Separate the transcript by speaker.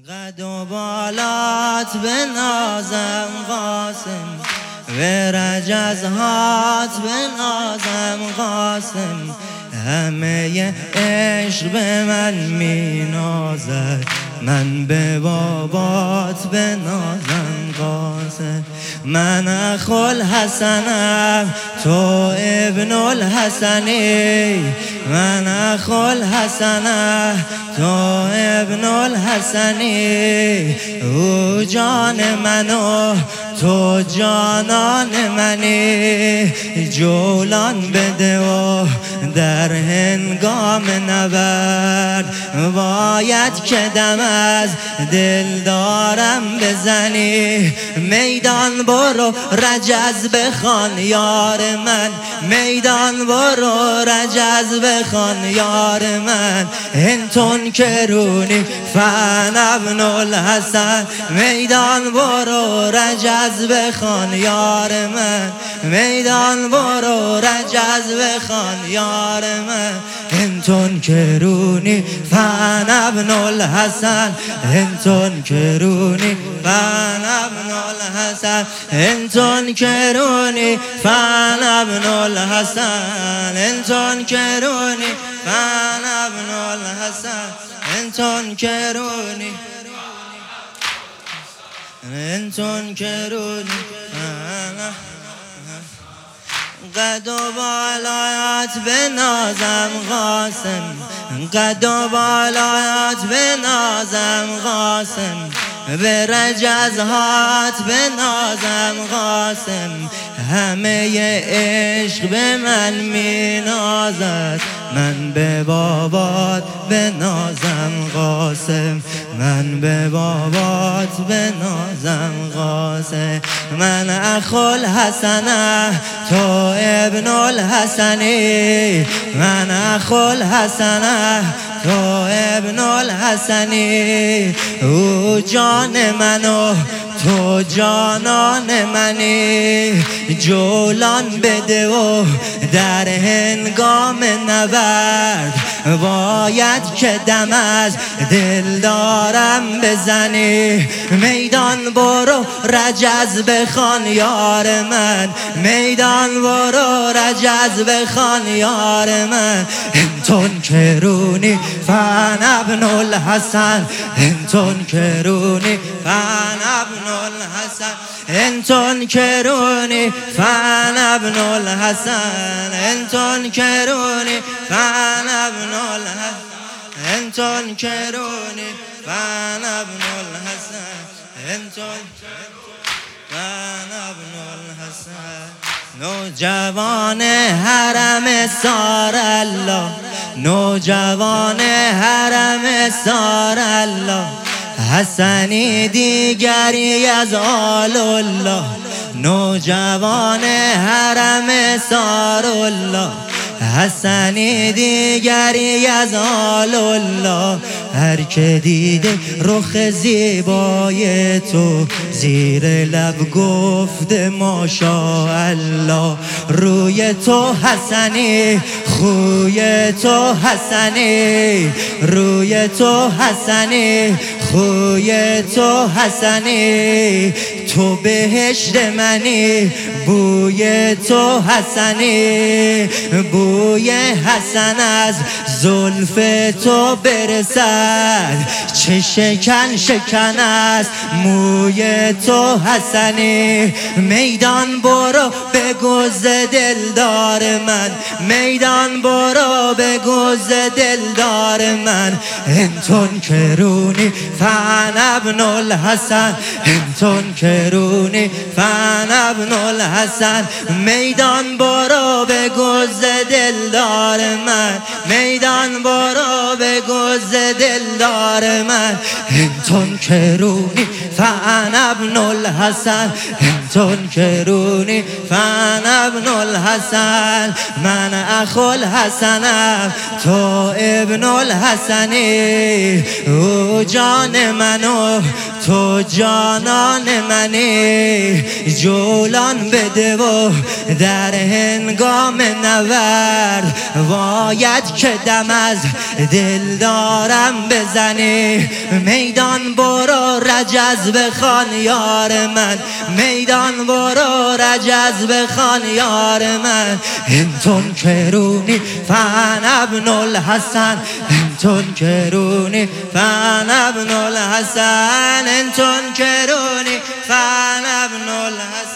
Speaker 1: قد و بالات به نازم قاسم، به رجزهات به نازم قاسم. همه عشق به من می نازد، من به بابات به نازم قاسم. من اخو الحسنم تو ابن الحسنی، من اخو الحسنم تو ابن الحسنی. او جان منو تو جانان منی، جولان بده و در هنگام نبرد باید که دم از دل دارم بزنی. میدان برو رجز بخوان یار من، میدان برو رجز بخوان یار من. انتون کرونی فن ابن الحسن، میدان برو رجز بخوان یار من، میدان برو رجز بخوان یار من. انتون کرونی فن ابن الحسن، انتون کرونی فن ابن الحسن، انتون کرونی فن ابن الحسن، انتون کرونی فن ابن الحسن، انتون کرونی انتون کرونی. قد و بالایت به نازم قاسم، قد و بالایت به نازم قاسم، به رجزهات به نازم قاسم. همه عشق به من می نازد، من به بابات به نازم قاسم، من به بابات به نازم قاسم. من اخو الحسنه تو ابن الحسنی، من اخو الحسنه تو ابن الحسنی. او جان منو تو جانان منی، جولان بده و در هنگام نبرد باید که دم از دل دارم بزنی. میدان برو رجز بخوان یار من، میدان برو رجز بخوان یار من. انتون کرونی فن ابن الحسن، انتون کرونی فن ابن الحسن، انتون کرونی فن ابن الحسن، انتون کرونی فن ابن الحسن، انتون کرونی فن ابن الحسن، انتون فن ابن الحسن. نوجوان حرم سار الله، نوجوان حرم سار الله، حسنی دیگری از آل الله. نوجوان حرم سار الله، حسنی دیگری از آل الله. هر که دیده رخ زیبای تو زیر لب گفته ماشاءالله. روی تو حسنی خوی تو حسنی، روی تو حسنی خوی تو حسنی. تو بهشت منی بوی تو حسنی، بوی حسن از زلف تو برسد. چه شکن شکن است موی تو حسنی. میدان برو بگو ز دلدار من، میدان برو بگو ز دلدار من. انتون کرونی فن ابن الحسن، انتون کرونی فن ابن الحسن. میدان برو بگو ز دلدار من، میدان برو بگو ز دلدار من. انتون کرونی فن ابن الحسن، انتون کرونی فن ابن الحسن. من اخو الحسنم تو ابن الحسنی، او جان منو تو جانان منی، جولان بده و در هنگام نورد باید که دم از دل دارم بزنی. میدان برو رجز بخوان یار من، میدان برو رجز بخوان یار من. انتون کرونی فن ابن الحسن، انتون کرونی فن ابن الحسن، انتون کرونی فن ابن الحسن.